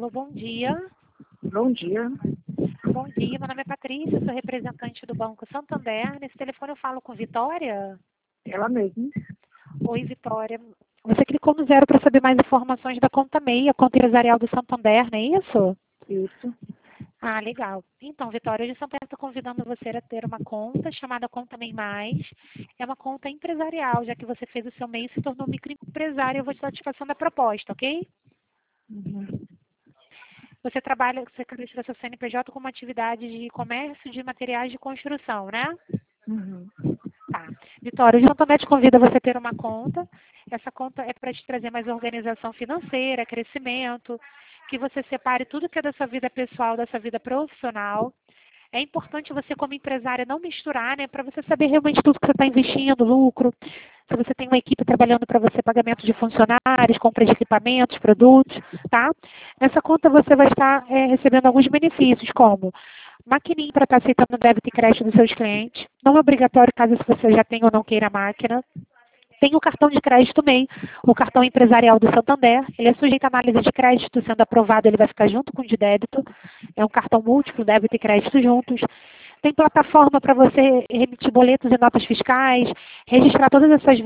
Alô, bom dia. Bom dia. Bom dia, meu nome é Patrícia, sou representante do Banco Santander. Nesse telefone eu falo com Vitória. Ela mesma. Oi, Vitória. Você clicou no 0 para saber mais informações da conta MEI, a conta empresarial do Santander, não é isso? Isso. Ah, legal. Então, Vitória, hoje o Santander está convidando você a ter uma conta chamada Conta MEI Mais. É uma conta empresarial, já que você fez o seu MEI e se tornou microempresário. Eu vou te dar a satisfação da proposta, ok? Uhum. Você cadastra seu CNPJ como atividade de comércio de materiais de construção, né? Uhum. Tá. Vitória, o Santander te convida você a ter uma conta. Essa conta é para te trazer mais organização financeira, crescimento, que você separe tudo que é da sua vida pessoal, da sua vida profissional. É importante você, como empresária, não misturar, né? Para você saber realmente tudo que você está investindo, lucro. Se você tem uma equipe trabalhando para você, pagamento de funcionários, compra de equipamentos, produtos, tá? Nessa conta você vai estar recebendo alguns benefícios, como maquininha para estar aceitando débito e crédito dos seus clientes. Não é obrigatório caso você já tenha ou não queira a máquina. Tem o cartão de crédito MEI, o cartão empresarial do Santander. Ele é sujeito à análise de crédito, sendo aprovado, ele vai ficar junto com o de débito. É um cartão múltiplo, débito e crédito juntos. Tem plataforma para você emitir boletos e notas fiscais, registrar todas essas